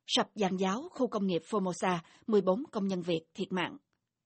Sập giàn giáo khu công nghiệp Formosa, 14 công nhân Việt thiệt mạng.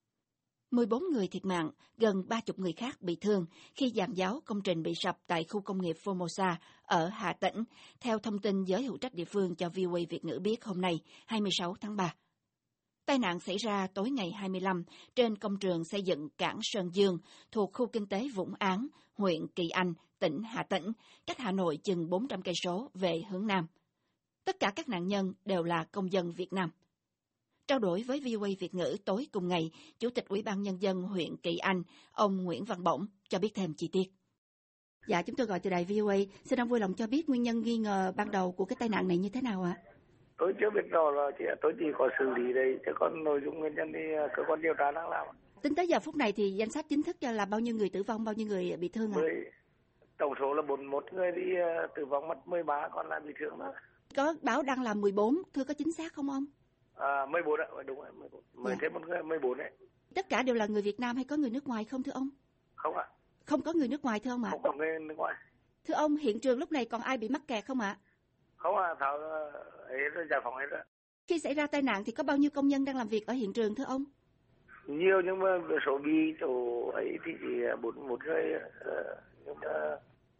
14 người thiệt mạng, gần 30 người khác bị thương khi giàn giáo công trình bị sập tại khu công nghiệp Formosa ở Hà Tĩnh, theo thông tin giới hữu trách địa phương cho VOA Việt ngữ biết hôm nay, 26 tháng 3. Tai nạn xảy ra tối ngày 25 trên công trường xây dựng cảng Sơn Dương thuộc khu kinh tế Vũng Áng, huyện Kỳ Anh, tỉnh Hà Tĩnh, cách Hà Nội chừng 400 cây số về hướng Nam. Tất cả các nạn nhân đều là công dân Việt Nam. Trao đổi với VOA Việt ngữ tối cùng ngày, Chủ tịch Ủy ban Nhân dân huyện Kỳ Anh, ông Nguyễn Văn Bổng, cho biết thêm chi tiết. Dạ, chúng tôi gọi từ đài VOA. Xin ông vui lòng cho biết nguyên nhân nghi ngờ ban đầu của cái tai nạn này như thế nào ạ? Tôi chưa biết rõ là tôi chỉ có xử lý đây, chứ còn nội dung nguyên nhân thì cơ quan điều tra đang làm. Tính tới giờ phút này thì danh sách chính thức là bao nhiêu người tử vong, bao nhiêu người bị thương ạ? Tổng số là 41 người đi tử vong, mất 13, còn lại bị thương đó. Có báo đăng là 14, thưa có chính xác không ông? 14 ạ, đúng rồi, 14. Mới thêm một người, 14 đấy. Tất cả đều là người Việt Nam hay có người nước ngoài không thưa ông? Không ạ. Không có người nước ngoài thưa ông ạ? Không có người nước ngoài. Thưa ông, hiện trường lúc này còn ai bị mắc kẹt không ạ? Không ạ, Thảo ấy giải phóng hết rồi. Khi xảy ra tai nạn thì có bao nhiêu công nhân đang làm việc ở hiện trường thưa ông? Nhiều, nhưng mà số bị chỗ ấy thì chỉ 41 người, nhưng mà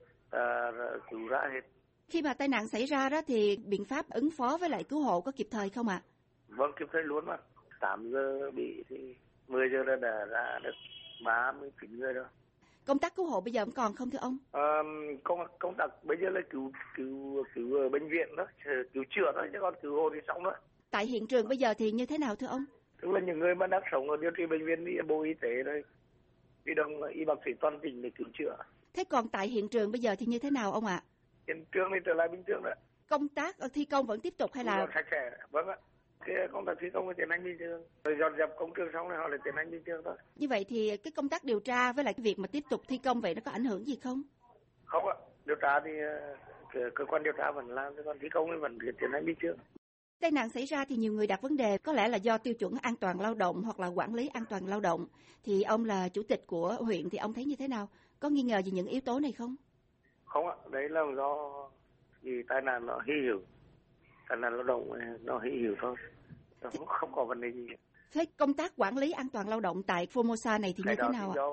cứu ra hết. Khi mà tai nạn xảy ra đó thì biện pháp ứng phó với lại cứu hộ có kịp thời không ạ? Vâng, kịp thời luôn mà. 8 giờ bị thì 10 giờ đã ra được 39 người rồi. Công tác cứu hộ bây giờ vẫn còn không thưa ông? Công tác bây giờ là cứu ở bệnh viện đó, cứu chữa thôi, chứ còn cứu hộ thì xong đó. Tại hiện trường bây giờ thì như thế nào thưa ông? Tức là những người mà đang sống ở điều trị bệnh viện đi Bộ Y tế đây, huy động y bác sĩ toàn tỉnh để cứu chữa. Thế còn tại hiện trường bây giờ thì như thế nào ông ạ? Hiện trường thì trở lại bình thường đó. Công tác thi công vẫn tiếp tục hay là? Sạch sẽ, vâng ạ. Cái công tác thi công thì tiến hành bình thường. Rồi dọn dẹp công trường xong rồi họ lại tiến hành bình thường thôi. Như vậy thì cái công tác điều tra với lại cái việc mà tiếp tục thi công vậy nó có ảnh hưởng gì không? Không ạ. Điều tra thì cơ quan điều tra vẫn làm, còn thi công thì vẫn tiến hành bình thường. Tai nạn xảy ra thì nhiều người đặt vấn đề có lẽ là do tiêu chuẩn an toàn lao động hoặc là quản lý an toàn lao động. Thì ông là chủ tịch của huyện thì ông thấy như thế nào? Có nghi ngờ gì những yếu tố này không? Không ạ. Đấy là do vì tai nạn nó hy hữu. Tai nạn lao động nó hy hữu thôi. Nó không có vấn đề gì. Thế công tác quản lý an toàn lao động tại Formosa này thì như thế nào ạ?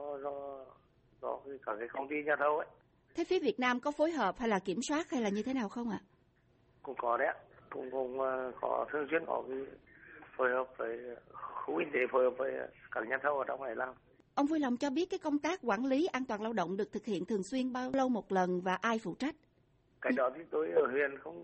Do cả cái công ty nhà thầu ấy. Thế phía Việt Nam có phối hợp hay là kiểm soát hay là như thế nào không ạ? Cũng có đấy ạ. Cũng có thường xuyên có cái phối hợp với khu kinh tế, phối hợp với các nhà thầu ở trong này làm. Ông vui lòng cho biết cái công tác quản lý an toàn lao động được thực hiện thường xuyên bao lâu một lần và ai phụ trách? Cái đó thì tôi ở huyện không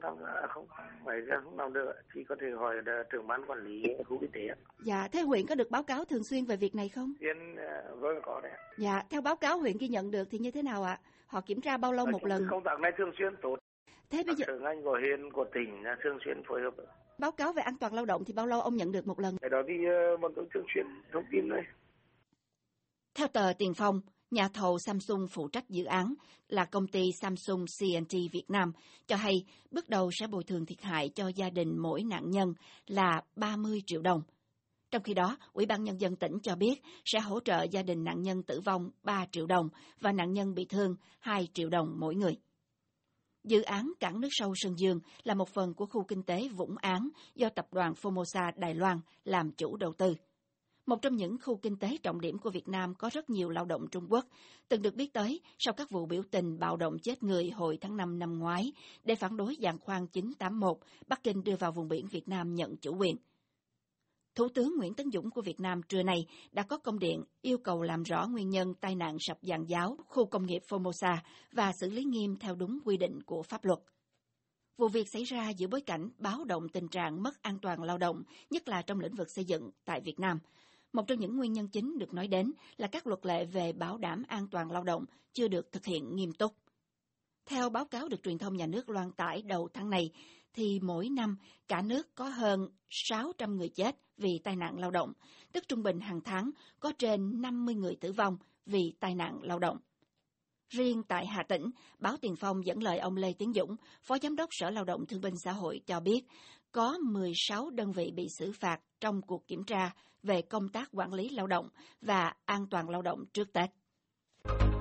làm được, chỉ có thể hỏi trưởng ban quản lý khu kinh tế. Dạ, thế huyện có được báo cáo thường xuyên về việc này không? Vâng, có đấy. Dạ, theo báo cáo huyện ghi nhận được thì như thế nào ạ? Họ kiểm tra bao lâu một lần? Công tác này thường xuyên tốt. Thế bây giờ sở ngành của huyện, của tỉnh là thường xuyên phối hợp. Báo cáo về an toàn lao động thì bao lâu ông nhận được một lần? Cái đó thì bọn tôi thường xuyên thông tin đây. Theo tờ Tiền Phong, nhà thầu Samsung phụ trách dự án là công ty Samsung C&T Việt Nam cho hay bước đầu sẽ bồi thường thiệt hại cho gia đình mỗi nạn nhân là 30 triệu đồng. Trong khi đó, Ủy ban Nhân dân tỉnh cho biết sẽ hỗ trợ gia đình nạn nhân tử vong 3 triệu đồng và nạn nhân bị thương 2 triệu đồng mỗi người. Dự án cảng nước sâu Sơn Dương là một phần của khu kinh tế Vũng Áng do tập đoàn Formosa Đài Loan làm chủ đầu tư. Một trong những khu kinh tế trọng điểm của Việt Nam có rất nhiều lao động Trung Quốc, từng được biết tới sau các vụ biểu tình bạo động chết người hồi tháng 5 năm ngoái để phản đối giàn khoan 981 Bắc Kinh đưa vào vùng biển Việt Nam nhận chủ quyền. Thủ tướng Nguyễn Tấn Dũng của Việt Nam trưa nay đã có công điện yêu cầu làm rõ nguyên nhân tai nạn sập giàn giáo khu công nghiệp Formosa và xử lý nghiêm theo đúng quy định của pháp luật. Vụ việc xảy ra giữa bối cảnh báo động tình trạng mất an toàn lao động, nhất là trong lĩnh vực xây dựng tại Việt Nam. Một trong những nguyên nhân chính được nói đến là các luật lệ về bảo đảm an toàn lao động chưa được thực hiện nghiêm túc. Theo báo cáo được truyền thông nhà nước loan tải đầu tháng này, thì mỗi năm cả nước có hơn 600 người chết vì tai nạn lao động, tức trung bình hàng tháng có trên 50 người tử vong vì tai nạn lao động. Riêng tại Hà Tĩnh, báo Tiền Phong dẫn lời ông Lê Tiến Dũng, Phó Giám đốc Sở Lao động Thương binh Xã hội cho biết, có 16 đơn vị bị xử phạt trong cuộc kiểm tra về công tác quản lý lao động và an toàn lao động trước Tết.